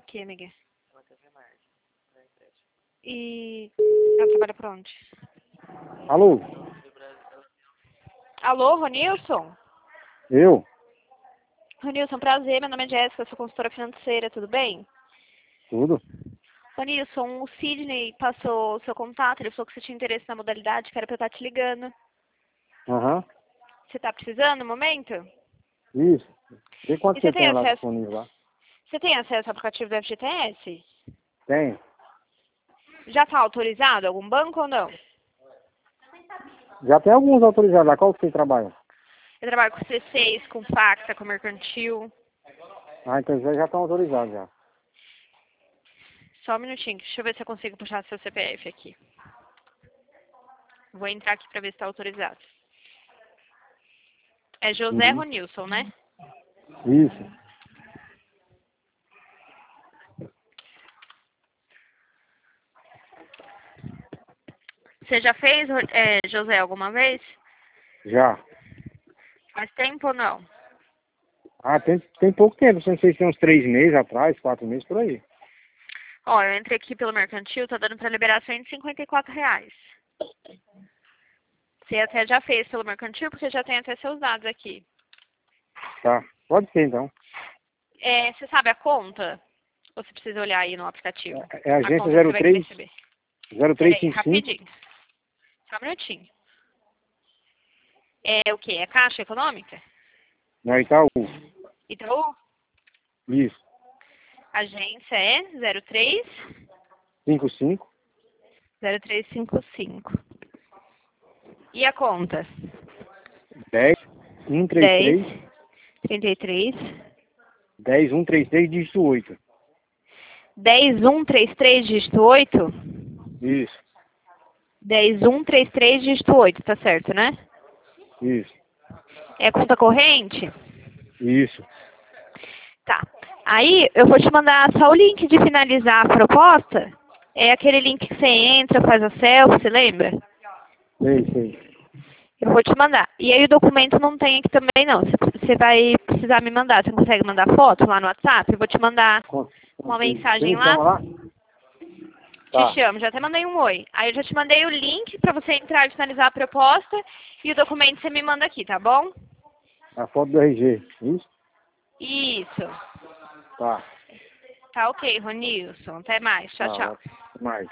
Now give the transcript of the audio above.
quê, amiga? E ela trabalha pra onde? Alô? Alô, Ronilson? Eu? Ronilson, prazer, meu nome é Jéssica, sou consultora financeira, tudo bem? Tudo? Ronilson, o Sidney passou o seu contato, ele falou que você tinha interesse na modalidade, que era pra eu estar te ligando. Aham. Você tá precisando no momento? Isso. Vê quanto E você você tem tem lá acesso? disponível lá. Você tem acesso ao aplicativo do FGTS? Tem. Já tá autorizado algum banco ou não? Já tem alguns autorizados lá. Qual que você trabalha? Eu trabalho com C6, com Facta, com Mercantil. Ah, então já estão autorizados já. Só um minutinho, deixa eu ver se eu consigo puxar seu CPF aqui. Vou entrar aqui pra ver se tá autorizado. É José Uhum. Ronilson, né? Isso. Você já fez, José, alguma vez? Já. Faz tempo ou não? Ah, tem pouco tempo. Não sei se tem uns 3 meses atrás, 4 meses, por aí. Ó, eu entrei aqui pelo Mercantil, tá dando pra liberar R$ 154. Você até já fez pelo Mercantil, porque já tem até seus dados aqui. Tá. Pode ser, então. Você sabe a conta? Ou você precisa olhar aí no aplicativo? É a A agência conta que você vai querer 03 receber. 0355. Peraí, rapidinho. Só um minutinho. É o quê? É Caixa Econômica? Não, Itaú. Itaú? Isso. Agência é 03 55 0355. E a conta? 10 10 133 33 10 133 dígito 8. 10133 dígito 8? Isso. 10133 dígito 8, tá certo, né? Isso. É conta corrente? Isso. Tá. Aí eu vou te mandar só o link de finalizar a proposta. É aquele link que você entra, faz a selfie, você lembra? Sei. Eu vou te mandar. E aí o documento não tem aqui também não. Você vai precisar me mandar. Você consegue mandar foto lá no WhatsApp? Eu vou te mandar uma Você mensagem me lá. chama lá? Te Tá. chamo, já até mandei um oi. Aí eu já te mandei o link pra você entrar e finalizar a proposta. E o documento você me manda aqui, tá bom? A foto do RG. Isso? Isso. Tá. Tá ok, Ronilson. Até mais. Tchau, Tá, tchau. ótimo. Mais.